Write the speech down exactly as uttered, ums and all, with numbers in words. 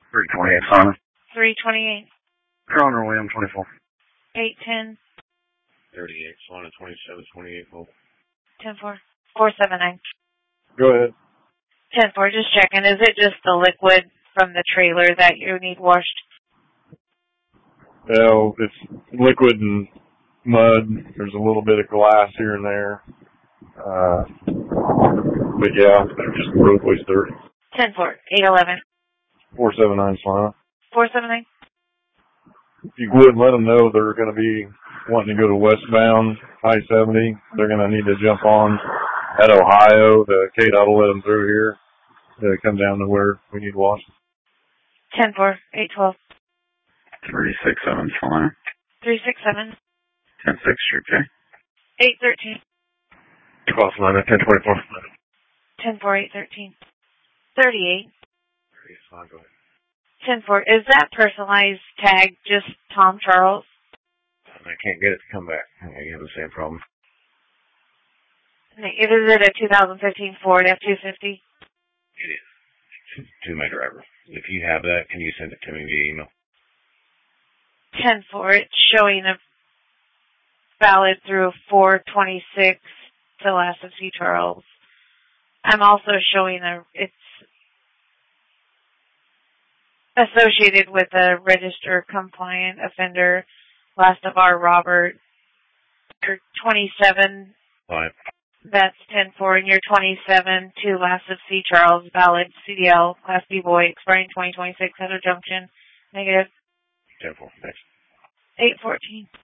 three twenty-eight, Simon. three twenty-eight. Connor William, twenty-four. eight ten. thirty-eight, Solana, twenty-seven, twenty-eight volt. ten four. four seven nine. Go ahead. ten four, just checking. Is it just the liquid from the trailer that you need washed? Well, it's liquid and mud. There's a little bit of glass here and there. Uh, but yeah, just the roadway's dirty. ten four. eight eleven. four seven nine, Solana. four seven nine. If you would let them know they're going to be wanting to go to westbound I seventy, they're going to need to jump on at Ohio. The K DOT will let them through here to come down to where we need wash. ten four. eight twelve. three six seven, Solana. three six seven. ten six, sure, okay. eight thirteen. twelve, Solana, ten twenty-four. ten four. eight thirteen. thirty-eight. thirty-eight, go ahead. ten four. Is that personalized tag just Tom Charles? I can't get it to come back. I have the same problem. Is it a two thousand fifteen Ford F two fifty? It is. To my driver. If you have that, can you send it to me via email? ten four. It's showing a valid through four twenty-six to last of C. Charles. I'm also showing a, it's associated with a register compliant offender, last of our Robert. You're twenty-seven. Fine. That's ten four, and you're twenty-seven to last of C. Charles, valid C D L, Class B boy, expiring twenty twenty-six, Header Junction, negative. ten four, thanks. eight fourteen.